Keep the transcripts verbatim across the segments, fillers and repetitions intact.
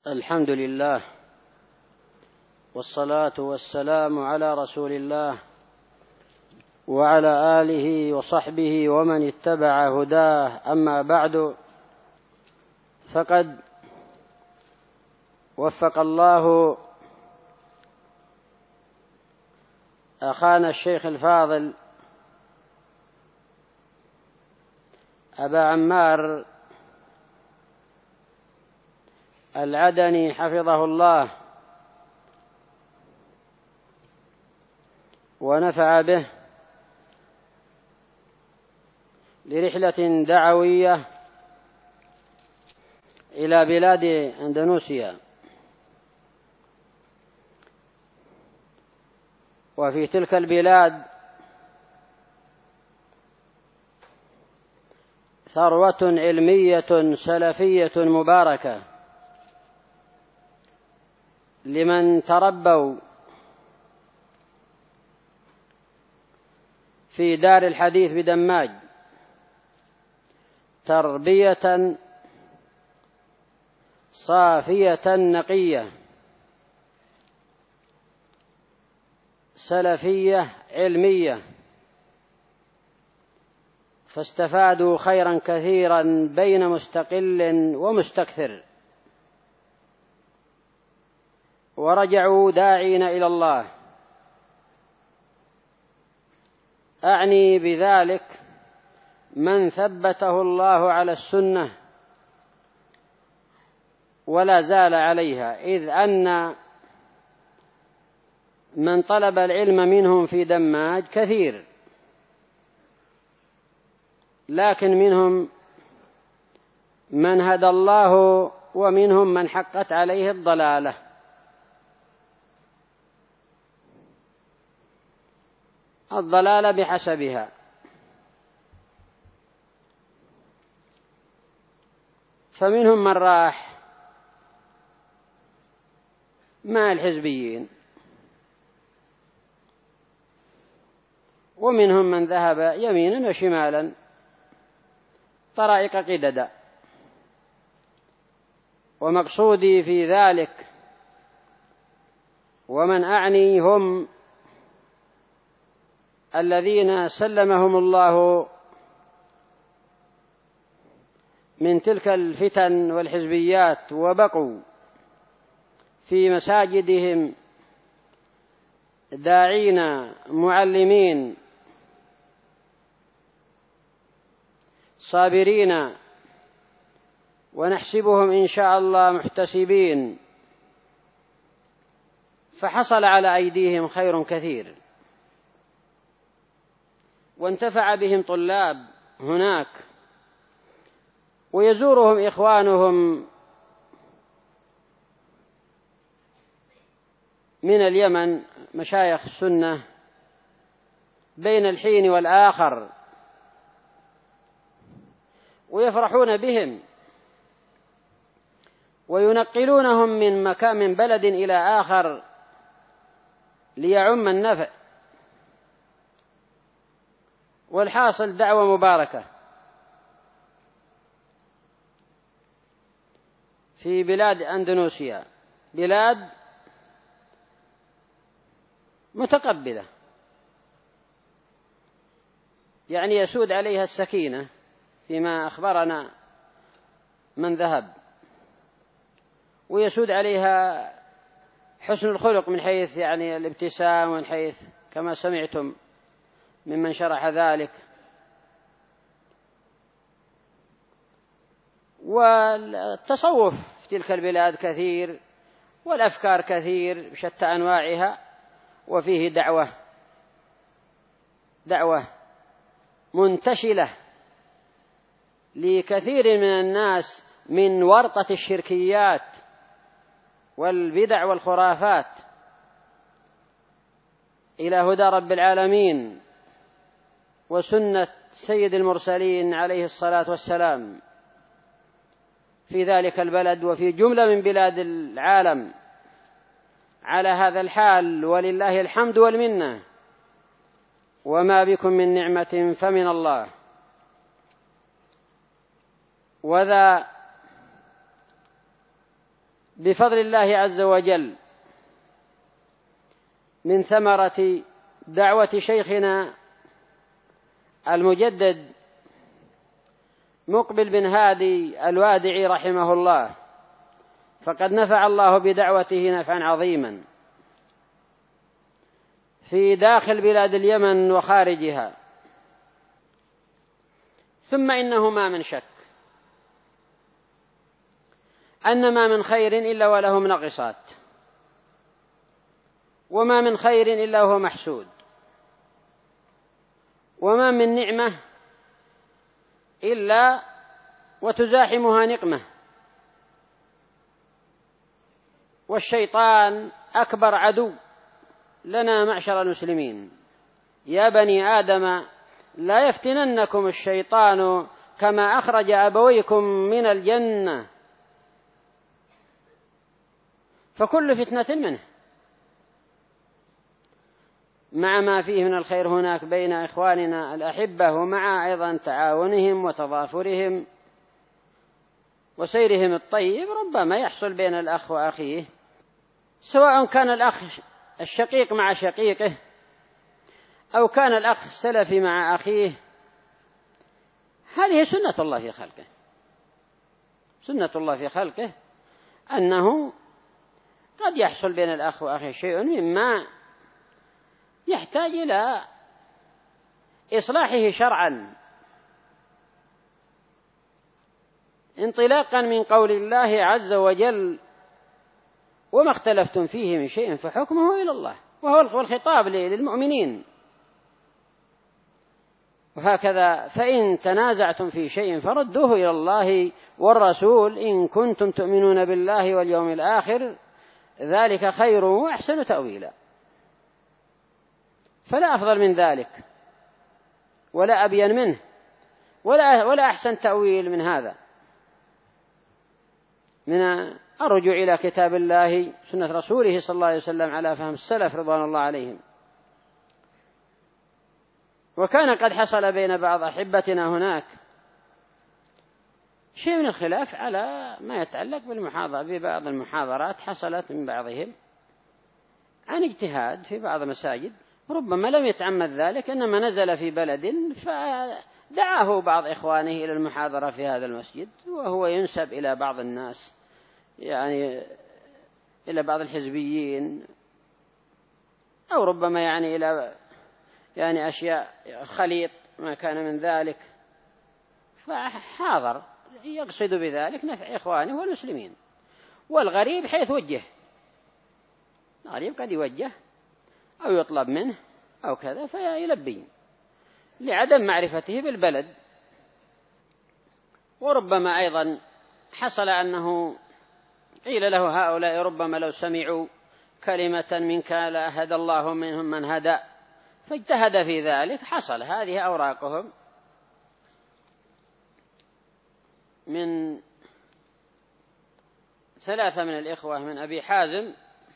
الحمد لله والصلاة والسلام على رسول الله وعلى آله وصحبه ومن اتبع هداه. أما بعد، فقد وفق الله أخانا الشيخ الفاضل أبا عمار العدني حفظه الله ونفع به لرحلة دعوية إلى بلاد أندونيسيا، وفي تلك البلاد ثروة علمية سلفية مباركة لمن تربوا في دار الحديث بدماج تربية صافية نقية سلفية علمية، فاستفادوا خيرا كثيرا بين مستقل ومستكثر، ورجعوا داعين إلى الله. أعني بذلك من ثبته الله على السنة ولا زال عليها، إذ أن من طلب العلم منهم في دماج كثير، لكن منهم من هدى الله ومنهم من حقت عليه الضلالة. الضلالة بحسبها، فمنهم من راح مع الحزبيين، ومنهم من ذهب يمينا وشمالا طرائق قددا. ومقصودي في ذلك ومن أعني هم الذين سلمهم الله من تلك الفتن والحزبيات وبقوا في مساجدهم داعين معلمين صابرين، ونحسبهم إن شاء الله محتسبين، فحصل على أيديهم خير كثير، وانتفع بهم طلاب هناك، ويزورهم إخوانهم من اليمن مشايخ السنة بين الحين والآخر، ويفرحون بهم وينقلونهم من مكان من بلد إلى آخر ليعم النفع. والحاصل دعوة مباركة في بلاد أندونيسيا، بلاد متقبلة، يعني يسود عليها السكينة فيما أخبرنا من ذهب، ويسود عليها حسن الخلق من حيث يعني الابتسام، ومن حيث كما سمعتم ممن شرح ذلك. والتصوف في تلك البلاد كثير، والأفكار كثير بشتى أنواعها، وفيه دعوة دعوة منتشلة لكثير من الناس من ورطة الشركيات والبدع والخرافات إلى هدى رب العالمين وسنة سيد المرسلين عليه الصلاة والسلام في ذلك البلد وفي جملة من بلاد العالم على هذا الحال، ولله الحمد والمنة، وما بكم من نعمة فمن الله. وذا بفضل الله عز وجل من ثمرة دعوة شيخنا المجدد مقبل بن هادي الوادعي رحمه الله، فقد نفع الله بدعوته نفعا عظيما في داخل بلاد اليمن وخارجها. ثم إنه ما من شك أن ما من خير إلا وله منغصات، وما من خير إلا هو محسود، وما من نعمة إلا وتزاحمها نقمة. والشيطان أكبر عدو لنا معشر المسلمين. يا بني آدم لا يفتننكم الشيطان كما أخرج أبويكم من الجنة، فكل فتنة منه، مع ما فيه من الخير هناك بين إخواننا الأحبة، ومع أيضا تعاونهم وتضافرهم وسيرهم الطيب، ربما يحصل بين الأخ وأخيه، سواء كان الأخ الشقيق مع شقيقه أو كان الأخ السلفي مع أخيه. هذه سنة الله في خلقه، سنة الله في خلقه أنه قد يحصل بين الأخ وأخيه شيء مما يحتاج إلى إصلاحه شرعا، انطلاقا من قول الله عز وجل: وما اختلفتم فيه من شيء فحكمه إلى الله، وهو الخطاب للمؤمنين. وهكذا فإن تنازعتم في شيء فردوه إلى الله والرسول إن كنتم تؤمنون بالله واليوم الآخر، ذلك خير وأحسن تأويلا. فلا أفضل من ذلك ولا أبين منه ولا, ولا أحسن تأويل من هذا، من الرجوع إلى كتاب الله سنة رسوله صلى الله عليه وسلم على فهم السلف رضوان الله عليهم. وكان قد حصل بين بعض أحبتنا هناك شيء من الخلاف على ما يتعلق بالمحاضرة، ببعض المحاضرات حصلت من بعضهم عن اجتهاد في بعض المساجد، ربما لم يتعمد ذلك، إنما نزل في بلد فدعاه بعض إخوانه إلى المحاضرة في هذا المسجد، وهو ينسب إلى بعض الناس، يعني إلى بعض الحزبيين، أو ربما يعني إلى يعني أشياء خليط ما كان من ذلك، فحاضر يقصد بذلك نفع إخوانه والمسلمين. والغريب حيث وجه، الغريب قد يوجه أو يطلب منه أو كذا فيلبي لعدم معرفته بالبلد. وربما أيضا حصل أنه قيل له: هؤلاء ربما لو سمعوا كلمة منك لهدى الله منهم من هدى، فاجتهد في ذلك. حصل هذه أوراقهم من ثلاثة من الإخوة، من أبي حازم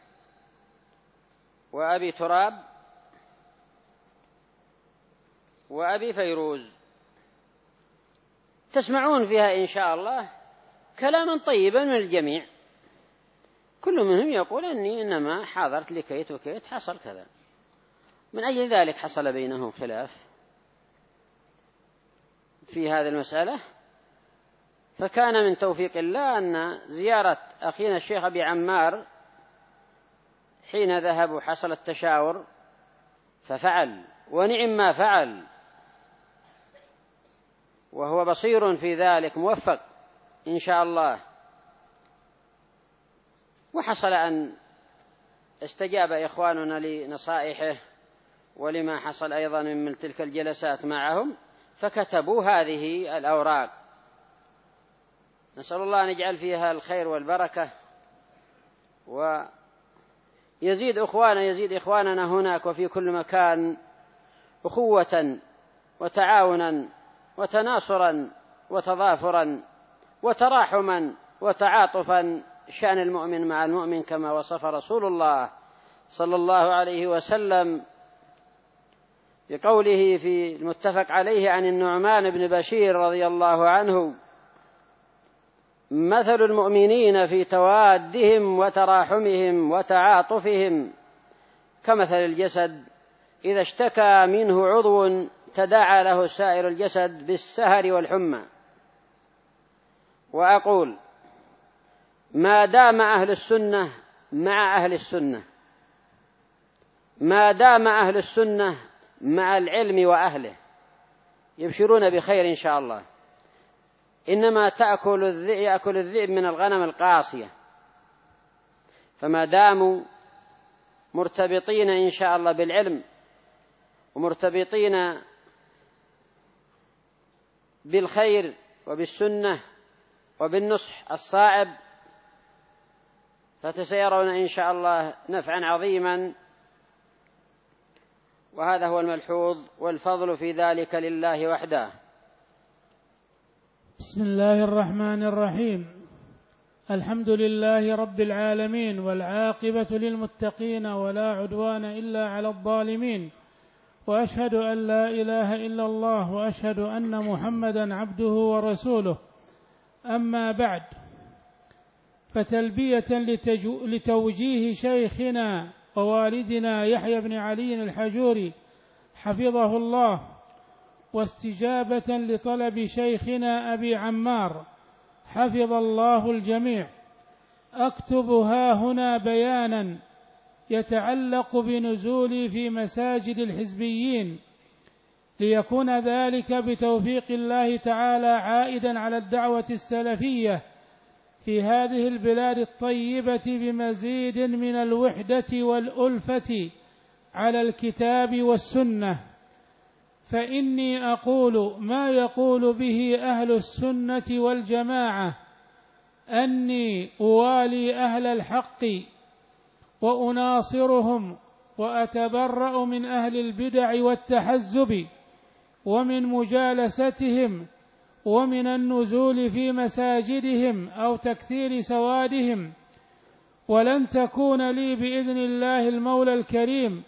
وأبي تراب وأبي فيروز، تسمعون فيها إن شاء الله كلاما طيبا من الجميع، كل منهم يقول أني إنما حاضرت لكيت وكيت حصل كذا. من أجل ذلك حصل بينهم خلاف في هذه المسألة. فكان من توفيق الله أن زيارة أخينا الشيخ أبي عمار حين ذهبوا حصل التشاور ففعل، ونعم ما فعل، وهو بصير في ذلك موفق إن شاء الله. وحصل أن استجاب إخواننا لنصائحه ولما حصل أيضا من تلك الجلسات معهم، فكتبوا هذه الأوراق. نسأل الله أن يجعل فيها الخير والبركة، ويزيد أخوانا يزيد إخواننا هناك وفي كل مكان أخوة وتعاونا وتناصرا وتضافرا وتراحما وتعاطفا، شأن المؤمن مع المؤمن كما وصف رسول الله صلى الله عليه وسلم بقوله في المتفق عليه عن النعمان بن بشير رضي الله عنه: مثل المؤمنين في توادهم وتراحمهم وتعاطفهم كمثل الجسد إذا اشتكى منه عضو تداعى له سائر الجسد بالسهر والحمى. وأقول ما دام أهل السنة مع أهل السنة، ما دام أهل السنة مع العلم وأهله يبشرون بخير إن شاء الله. إنما تأكل الذئب يأكل الذئب من الغنم القاصية، فما داموا مرتبطين إن شاء الله بالعلم ومرتبطين بالخير وبالسنة وبالنصح الصائب فسيرون إن شاء الله نفعا عظيما. وهذا هو الملحوظ، والفضل في ذلك لله وحده. بسم الله الرحمن الرحيم. الحمد لله رب العالمين، والعاقبة للمتقين، ولا عدوان إلا على الظالمين، وأشهد أن لا إله إلا الله، وأشهد أن محمدا عبده ورسوله. أما بعد، فتلبية لتوجيه شيخنا ووالدنا يحيى بن علي الحجوري حفظه الله، واستجابة لطلب شيخنا أبي عمار حفظ الله الجميع، أكتب ها هنا بيانا يتعلق بنزولي في مساجد الحزبيين، ليكون ذلك بتوفيق الله تعالى عائدا على الدعوة السلفية في هذه البلاد الطيبة بمزيد من الوحدة والألفة على الكتاب والسنة. فإني أقول ما يقول به أهل السنة والجماعة، أني أوالي أهل الحق وأناصرهم، وأتبرأ من أهل البدع والتحزب ومن مجالستهم ومن النزول في مساجدهم أو تكثير سوادهم. ولن تكون لي بإذن الله المولى الكريم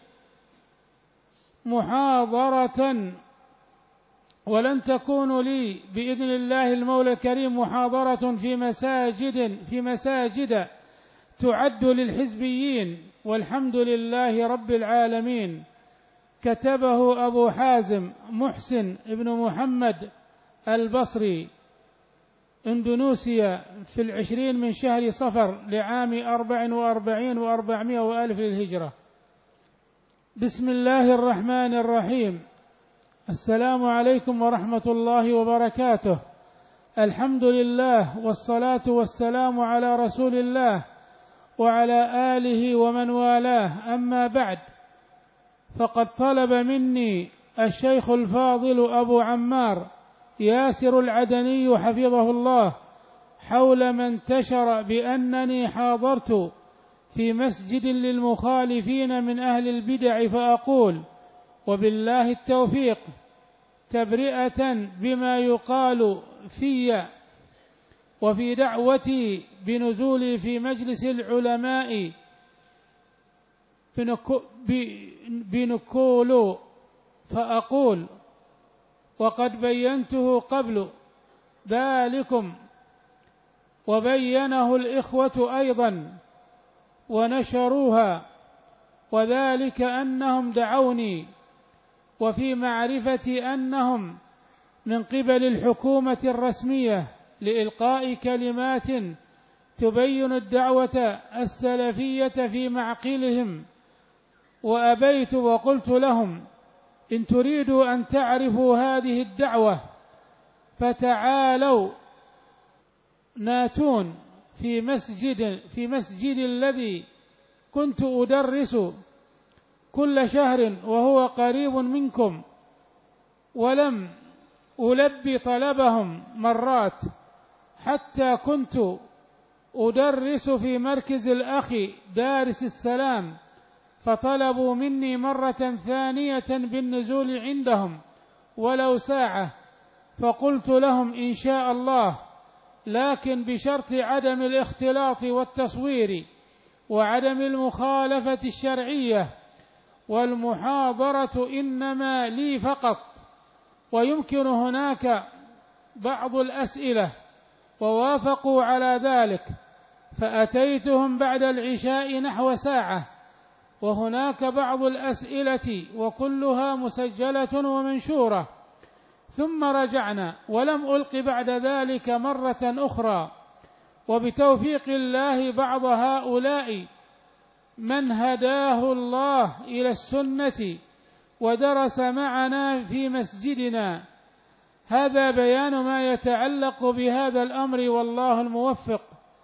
محاضرة ولن تكون لي بإذن الله المولى الكريم محاضرة في مساجد في مساجد تعد للحزبيين، والحمد لله رب العالمين. كتبه أبو حازم محسن ابن محمد البصري، اندونيسيا، في العشرين من شهر صفر لعام أربع وأربعين وأربعمائة وألف للهجرة. بسم الله الرحمن الرحيم. السلام عليكم ورحمة الله وبركاته. الحمد لله، والصلاة والسلام على رسول الله وعلى آله ومن والاه. أما بعد، فقد طلب مني الشيخ الفاضل أبو عمار ياسر العدني حفظه الله حول ما انتشر بأنني حاضرت في مسجد للمخالفين من أهل البدع، فأقول وبالله التوفيق تبرئة بما يقال في وفي دعوتي بنزولي في مجلس العلماء بنكول، فأقول وقد بينته قبل ذلكم وبينه الإخوة أيضا ونشروها، وذلك أنهم دعوني وفي معرفة أنهم من قبل الحكومة الرسمية لإلقاء كلمات تبين الدعوة السلفية في معقلهم، وأبيت وقلت لهم إن تريدوا أن تعرفوا هذه الدعوة فتعالوا ناتون في مسجد في مسجد الذي كنت أدرس كل شهر وهو قريب منكم، ولم ألبي طلبهم مرات، حتى كنت أدرس في مركز الأخ دارس السلام، فطلبوا مني مرة ثانية بالنزول عندهم ولو ساعة، فقلت لهم إن شاء الله، لكن بشرط عدم الاختلاط والتصوير وعدم المخالفة الشرعية، والمحاضرة إنما لي فقط، ويمكن هناك بعض الأسئلة ووافقوا على ذلك، فأتيتهم بعد العشاء نحو ساعة، وهناك بعض الأسئلة وكلها مسجلة ومنشورة، ثم رجعنا ولم ألق بعد ذلك مرة أخرى. وبتوفيق الله بعض هؤلاء من هداه الله إلى السنة ودرس معنا في مسجدنا. هذا بيان ما يتعلق بهذا الأمر، والله الموفق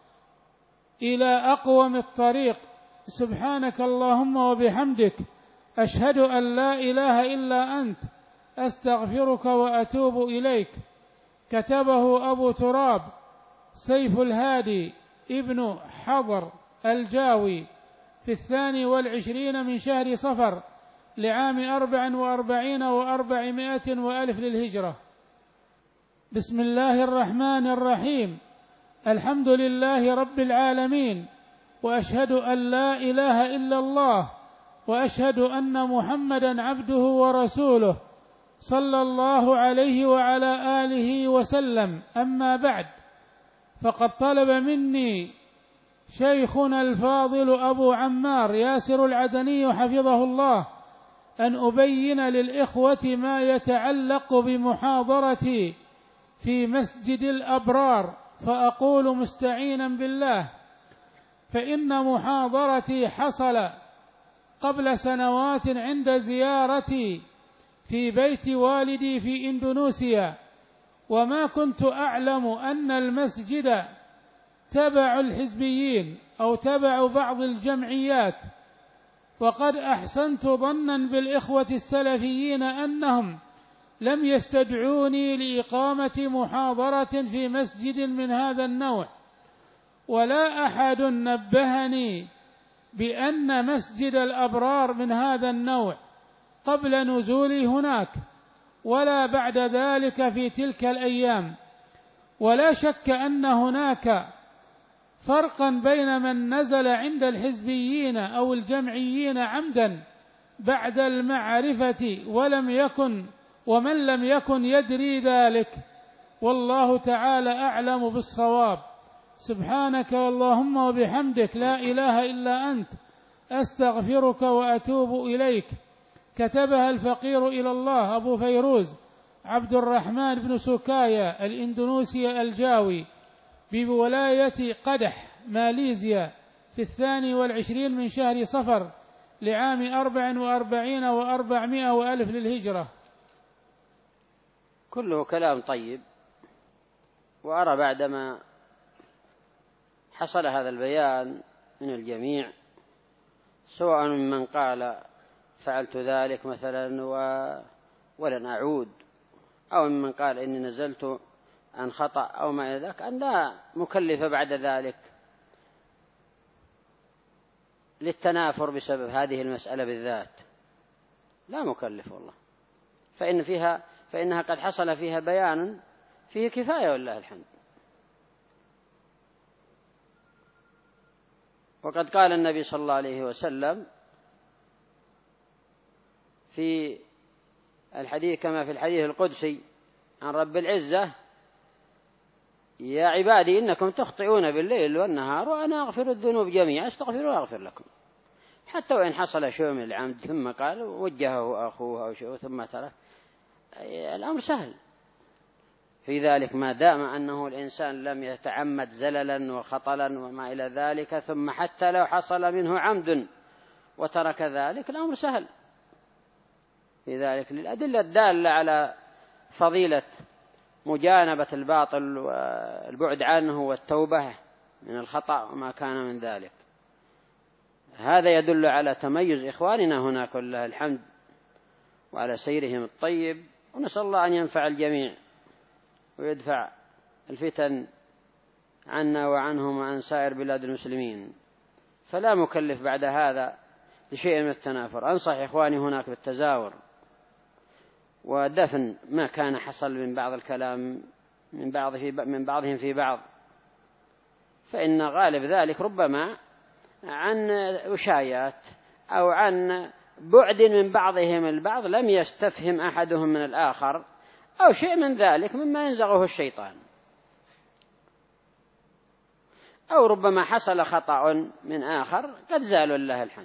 إلى أقوم الطريق. سبحانك اللهم وبحمدك، أشهد أن لا إله إلا أنت، أستغفرك وأتوب إليك. كتبه أبو تراب سيف الهادي ابن حضر الجاوي في الثاني والعشرين من شهر صفر لعام أربع وأربعين وأربعمائة وألف للهجرة. بسم الله الرحمن الرحيم. الحمد لله رب العالمين، وأشهد أن لا إله إلا الله، وأشهد أن محمدا عبده ورسوله صلى الله عليه وعلى آله وسلم. أما بعد، فقد طلب مني شيخنا الفاضل أبو عمار ياسر العدني حفظه الله أن أبين للإخوة ما يتعلق بمحاضرتي في مسجد الأبرار، فأقول مستعينا بالله: فإن محاضرتي حصل قبل سنوات عند زيارتي في بيت والدي في إندونيسيا، وما كنت أعلم أن المسجد تبع الحزبيين أو تبع بعض الجمعيات، وقد أحسنت ظنا بالإخوة السلفيين أنهم لم يستدعوني لإقامة محاضرة في مسجد من هذا النوع، ولا أحد نبهني بأن مسجد الأبرار من هذا النوع قبل نزولي هناك ولا بعد ذلك في تلك الأيام. ولا شك أن هناك فرقا بين من نزل عند الحزبيين أو الجمعيين عمدا بعد المعرفة ولم يكن ومن لم يكن يدري ذلك، والله تعالى أعلم بالصواب. سبحانك اللهم وبحمدك، لا إله إلا أنت، أستغفرك وأتوب إليك. كتبها الفقير إلى الله أبو فيروز عبد الرحمن بن سوكايا الإندونيسي الجاوي بولاية قدح ماليزيا في الثاني والعشرين من شهر صفر لعام أربع وأربعين وأربعمائة وألف للهجرة. كله كلام طيب، وأرى بعدما حصل هذا البيان من الجميع، سواء من قال فعلت ذلك مثلا و... ولن أعود، أو من قال إني نزلت عن خطأ أو ما إلى ذلك، أن لا مكلف بعد ذلك للتنافر بسبب هذه المسألة بالذات، لا مكلف والله، فإن فيها فإنها قد حصل فيها بيان فيه كفاية والله الحمد. وقد قال النبي صلى الله عليه وسلم في الحديث كما في الحديث القدسي عن رب العزة: يا عبادي إنكم تخطئون بالليل والنهار وأنا أغفر الذنوب جميعا استغفروا أغفر لكم. حتى وإن حصل شيء من العمد، ثم قال وجهه أخوه أو شيء ثم ترك، الأمر سهل في ذلك، ما دام أنه الإنسان لم يتعمد زللا وخطلا وما إلى ذلك، ثم حتى لو حصل منه عمد وترك ذلك الأمر سهل في ذلك، للأدلة الدالة على فضيلة مجانبة الباطل والبعد عنه والتوبة من الخطأ وما كان من ذلك. هذا يدل على تميز إخواننا هنا كله الحمد، وعلى سيرهم الطيب، ونسأل الله أن ينفع الجميع ويدفع الفتن عنا وعنهم وعن سائر بلاد المسلمين. فلا مكلف بعد هذا لشيء من التنافر. أنصح إخواني هناك بالتزاور ودفن ما كان حصل من بعض الكلام من بعض في من بعضهم في بعض، فإن غالب ذلك ربما عن وشايات أو عن بعد من بعضهم البعض، لم يستفهم أحدهم من الآخر أو شيء من ذلك مما ينزغه الشيطان. أو ربما حصل خطأ من آخر قد زالوا لله الحمد.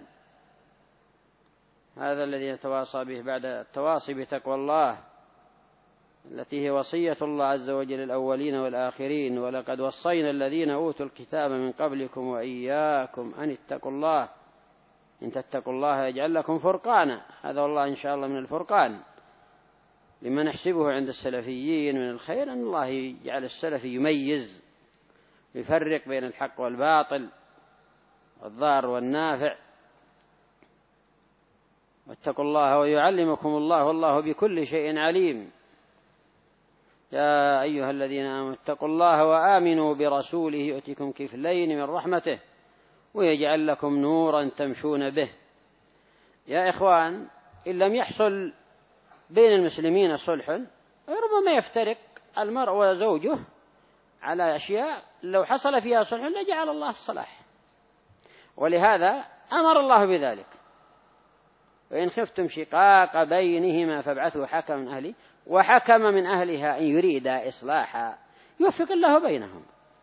هذا الذي نتواصى به بعد التواصي بتقوى الله التي هي وصية الله عز وجل الأولين والآخرين: ولقد وصينا الذين أوتوا الكتاب من قبلكم وإياكم أن اتقوا الله إن تتقوا الله يجعل لكم فرقانا. هذا والله إن شاء الله من الفرقان لما نحسبه عند السلفيين من الخير، أن الله يجعل السلفي يميز يفرق بين الحق والباطل والضار والنافع. واتقوا الله ويعلمكم الله والله بكل شيء عليم. يا أيها الذين آمنوا اتقوا الله وآمنوا برسوله يؤتكم كفلين من رحمته ويجعل لكم نورا تمشون به. يا إخوان، إن لم يحصل بين المسلمين صلح ربما يفترق المرء وزوجه على أشياء لو حصل فيها صلح لجعل الله الصلاح، ولهذا أمر الله بذلك: وإن خفتم شقاق بينهما فابعثوا حكما من أهله وحكم من أهلها إن يريد إصلاحا يوفق الله بينهم.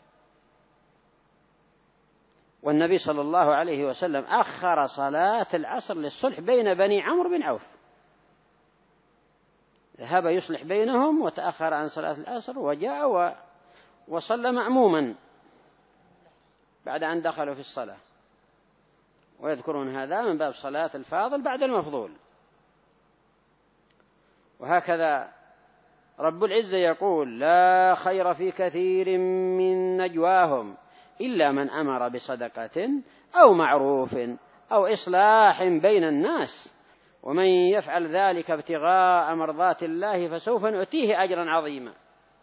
والنبي صلى الله عليه وسلم أخر صلاة العصر للصلح بين بني عمرو بن عوف، ذهب يصلح بينهم وتأخر عن صلاة العصر وجاء وصلى مأموما بعد أن دخلوا في الصلاة. ويذكرون هذا من باب صلاة الفاضل بعد المفضول. وهكذا رب العزة يقول: لا خير في كثير من نجواهم إلا من أمر بصدقة أو معروف أو إصلاح بين الناس ومن يفعل ذلك ابتغاء مرضات الله فسوف نؤتيه أجرا عظيما.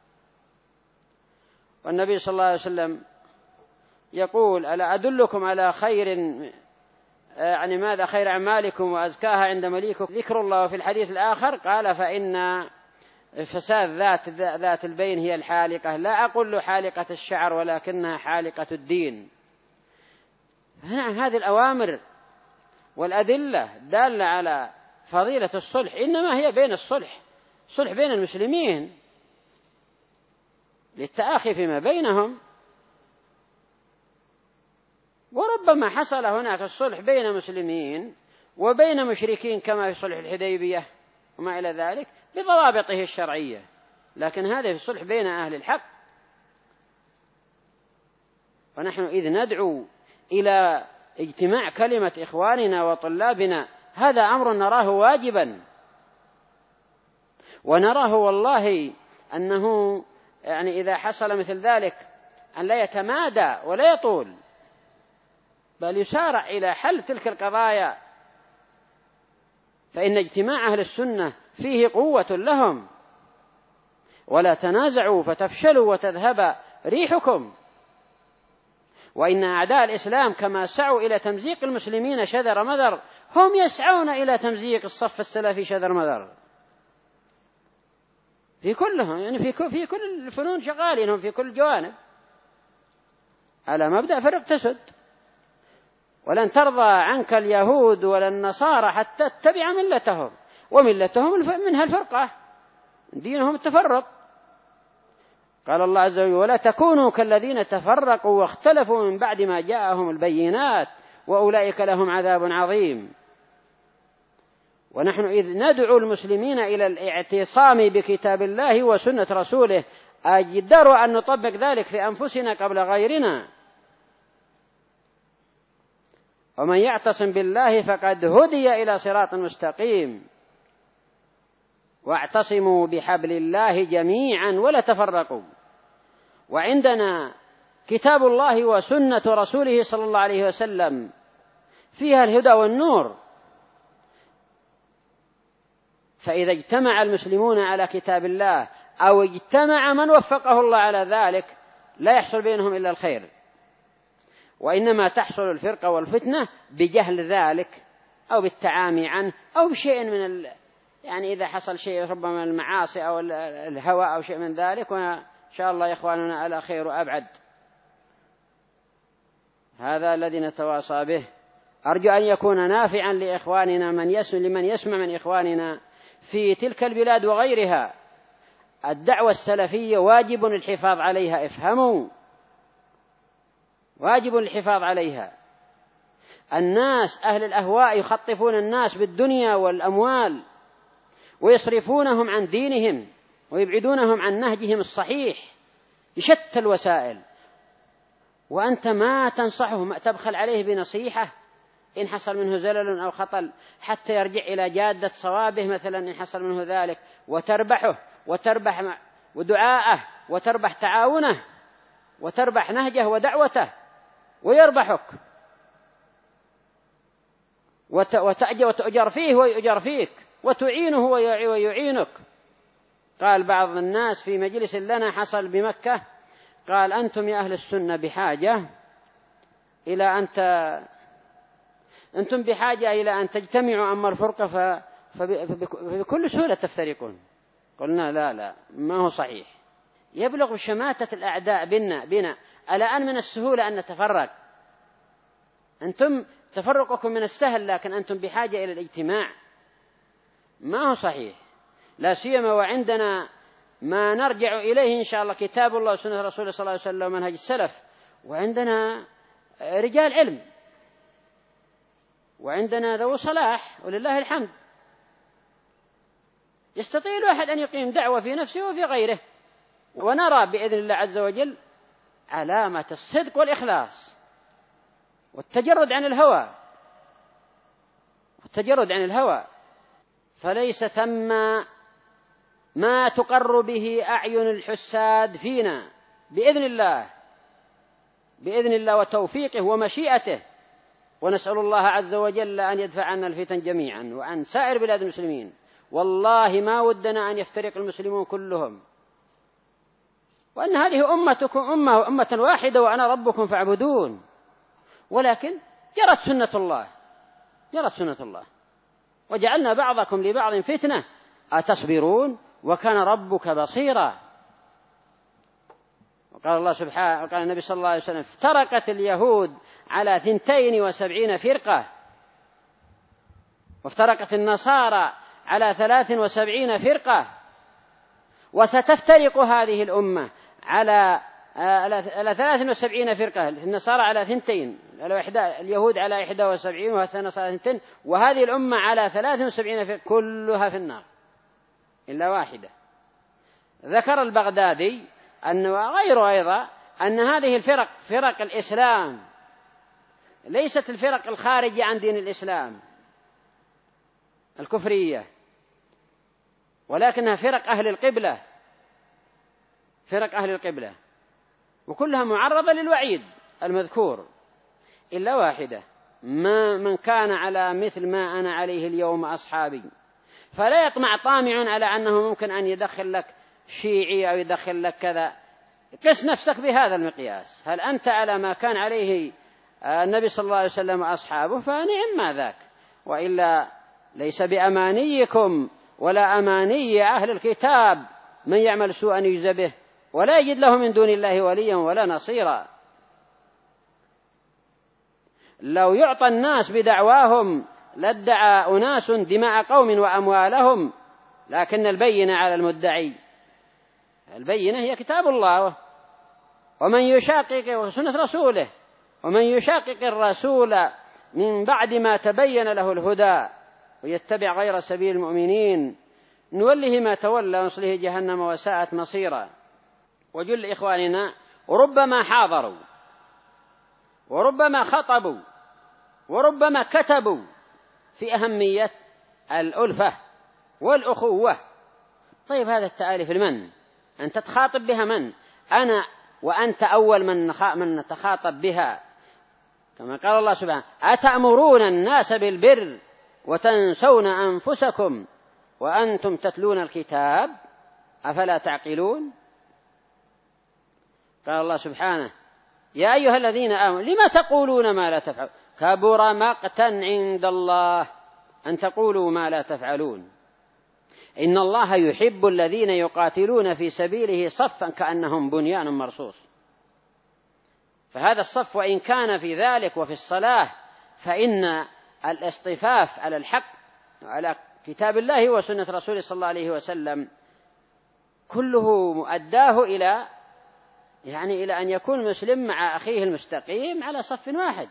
والنبي صلى الله عليه وسلم يقول: ألا أدلكم على خير، يعني ماذا خير أعمالكم وأزكاها عند مليكم؟ ذكر الله. في الحديث الآخر قال: فإن فساد ذات ذات البين هي الحالقة، لا أقول حالقة الشعر ولكنها حالقة الدين. نعم، هذه الأوامر والأدلة دالة على فضيلة الصلح، إنما هي بين الصلح صلح بين المسلمين للتآخي فيما بينهم. وربما حصل هناك الصلح بين مسلمين وبين مشركين كما في صلح الحديبية وما إلى ذلك بضوابطه الشرعية، لكن هذا في الصلح بين أهل الحق. ونحن إذ ندعو إلى اجتماع كلمة إخواننا وطلابنا هذا أمر نراه واجبا، ونراه والله أنه يعني إذا حصل مثل ذلك أن لا يتمادى ولا يطول، بل يسارع إلى حل تلك القضايا، فإن اجتماع أهل السنة فيه قوة لهم. ولا تنازعوا فتفشلوا وتذهب ريحكم. وإن أعداء الإسلام كما سعوا إلى تمزيق المسلمين شذر مذر هم يسعون إلى تمزيق الصف السلفي شذر مذر في كلهم، يعني في كل في كل الفنون شغالين، في كل الجوانب على مبدأ فرق تسد. ولن ترضى عنك اليهود ولا النصارى حتى تتبع ملتهم، وملتهم منها الفرقة، دينهم التفرق. قال الله عز وجل: ولا تكونوا كالذين تفرقوا واختلفوا من بعد ما جاءهم البينات وأولئك لهم عذاب عظيم. ونحن إذ ندعو المسلمين إلى الاعتصام بكتاب الله وسنة رسوله أجدر أن نطبق ذلك في أنفسنا قبل غيرنا. ومن يعتصم بالله فقد هدي إلى صراط مستقيم. واعتصموا بحبل الله جميعا ولا تفرقوا. وعندنا كتاب الله وسنة رسوله صلى الله عليه وسلم فيها الهدى والنور. فإذا اجتمع المسلمون على كتاب الله أو اجتمع من وفقه الله على ذلك لا يحصل بينهم إلا الخير، وإنما تحصل الفرقة والفتنة بجهل ذلك أو بالتعامي عنه أو بشيء من ال... يعني إذا حصل شيء ربما من المعاصي أو الهوى أو شيء من ذلك. وإن شاء الله يا إخواننا على خير وأبعد. هذا الذي نتواصى به، أرجو أن يكون نافعا لإخواننا من يسمع لمن يسمع من إخواننا في تلك البلاد وغيرها. الدعوة السلفية واجب الحفاظ عليها، افهموا. واجب الحفاظ عليها. الناس أهل الأهواء يخطفون الناس بالدنيا والأموال ويصرفونهم عن دينهم ويبعدونهم عن نهجهم الصحيح بشتى الوسائل، وأنت ما تنصحه، ما تبخل عليه بنصيحة إن حصل منه زلل أو خطل حتى يرجع إلى جادة صوابه مثلا إن حصل منه ذلك، وتربحه وتربح ودعاءه وتربح تعاونه وتربح نهجه ودعوته ويربحك، وتؤجر فيه ويؤجر فيك، وتعينه ويعينك. قال بعض الناس في مجلس لنا حصل بمكة، قال أنتم يا أهل السنة بحاجة إلى أن ت... أنتم بحاجة إلى أن تجتمعوا، أما الفرقة ف... فبكل سهولة تفترقون. قلنا لا لا ما هو صحيح، يبلغ شماتة الأعداء بنا, بنا ألا أن من السهولة أن نتفرق. أنتم تفرقكم من السهل، لكن أنتم بحاجة إلى الاجتماع، ما هو صحيح. لا سيما وعندنا ما نرجع إليه إن شاء الله كتاب الله وسنة رسوله صلى الله عليه وسلم ومنهج السلف، وعندنا رجال علم، وعندنا ذو صلاح ولله الحمد، يستطيع الواحد أن يقيم دعوة في نفسه وفي غيره. ونرى بإذن الله عز وجل علامة الصدق والإخلاص والتجرد عن الهوى والتجرد عن الهوى فليس ثم ما تقر به أعين الحساد فينا بإذن الله بإذن الله وتوفيقه ومشيئته. ونسأل الله عز وجل أن يدفع عنا الفتن جميعا وعن سائر بلاد المسلمين. والله ما ودنا أن يفترق المسلمون كلهم، وأن هذه أمتكم أمة أمة واحدة وأنا ربكم فاعبدون، ولكن جرت سنة الله جرت سنة الله وجعلنا بعضكم لبعض فتنة أتصبرون وكان ربك بصيرا. وقال الله سبحانه وقال النبي صلى الله عليه وسلم افترقت اليهود على ثنتين وسبعين فرقة وافترقت النصارى على ثلاث وسبعين فرقة وستفترق هذه الأمة على على ثلاث وسبعين فرقة، النصارى على ثنتين، اليهود على إحدى وسبعين والنصارى على ثنتين، وهذه الأمة على ثلاث وسبعين فرقة كلها في النار إلا واحدة. ذكر البغدادي أنه غيره أيضا أن هذه الفرق فرق الإسلام ليست الفرق الخارجة عن دين الإسلام الكفرية، ولكنها فرق أهل القبلة فرق أهل القبلة وكلها معرضة للوعيد المذكور إلا واحدة، ما من كان على مثل ما أنا عليه اليوم أصحابي. فلا يطمع طامع على أنه ممكن أن يدخل لك شيعي أو يدخل لك كذا، قس نفسك بهذا المقياس، هل أنت على ما كان عليه النبي صلى الله عليه وسلم وأصحابه فنعم ما ذاك، وإلا ليس بأمانيكم ولا أماني أهل الكتاب من يعمل سوءا يجزى به ولا يجد له من دون الله وليا ولا نصيرا. لو يعطى الناس بدعواهم لادعى أناس دماء قوم وأموالهم، لكن البينة على المدعي، البينة هي كتاب الله ومن يشاقق وسنة رسوله ومن يشاقق الرسول من بعد ما تبين له الهدى ويتبع غير سبيل المؤمنين نوله ما تولى ونصله جهنم وساءت مصيرا. وجل إخواننا ربما حاضروا وربما خطبوا وربما كتبوا في أهمية الألفة والأخوة. طيب هذا التآلف لمن؟ أنت تخاطب بها من؟ أنا وأنت أول من من نتخاطب بها، كما قال الله سبحانه أتأمرون الناس بالبر وتنسون أنفسكم وأنتم تتلون الكتاب أفلا تعقلون. قال الله سبحانه يا أيها الذين آمنوا لما تقولون ما لا تفعلون كبر مقتا عند الله أن تقولوا ما لا تفعلون إن الله يحب الذين يقاتلون في سبيله صفا كأنهم بنيان مرصوص. فهذا الصف وإن كان في ذلك وفي الصلاة فإن الاصطفاف على الحق وعلى كتاب الله وسنة رسوله صلى الله عليه وسلم كله مؤداه إلى يعني إلى أن يكون مسلم مع أخيه المستقيم على صف واحد.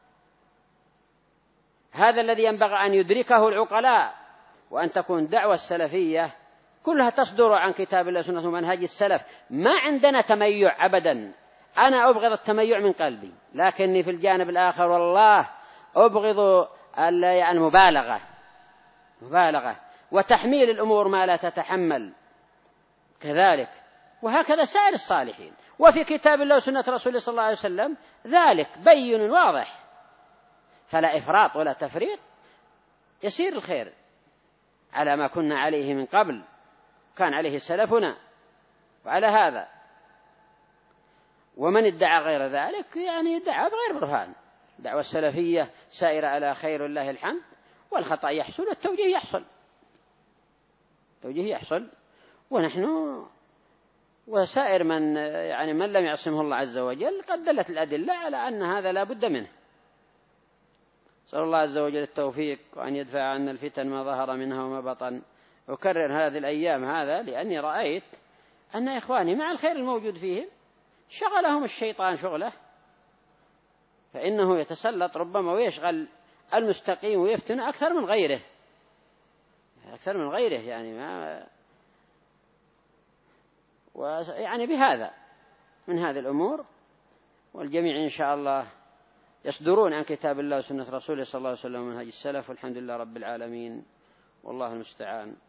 هذا الذي ينبغي أن يدركه العقلاء، وأن تكون دعوة السلفية كلها تصدر عن كتاب الله وسنة ومنهج السلف. ما عندنا تميع أبدا، أنا أبغض التميع من قلبي، لكني في الجانب الآخر والله أبغض المبالغة مبالغة وتحميل الأمور ما لا تتحمل كذلك، وهكذا سائر الصالحين. وفي كتاب الله وسنة رسوله صلى الله عليه وسلم ذلك بين واضح، فلا إفراط ولا تفريط، يسير الخير على ما كنا عليه من قبل، كان عليه سلفنا وعلى هذا. ومن ادعى غير ذلك يعني ادعى بغير برهان. دعوة السلفية سائرة على خير الله الحمد، والخطأ يحصل والتوجيه يحصل التوجيه يحصل ونحن وسائر من يعني من لم يعصمه الله عز وجل قد دلت الأدلة على أن هذا لا بد منه. صلى الله عز وجل التوفيق، وأن يدفع عنا الفتن ما ظهر منها وما بطن. أكرر هذه الأيام هذا لأني رأيت أن إخواني مع الخير الموجود فيهم شغلهم الشيطان شغله، فإنه يتسلط ربما ويشغل المستقيم ويفتن أكثر من غيره أكثر من غيره يعني ما ويعني بهذا من هذه الأمور. والجميع إن شاء الله يصدرون عن كتاب الله وسنة رسوله صلى الله عليه وسلم ومنهج السلف، والحمد لله رب العالمين، والله المستعان.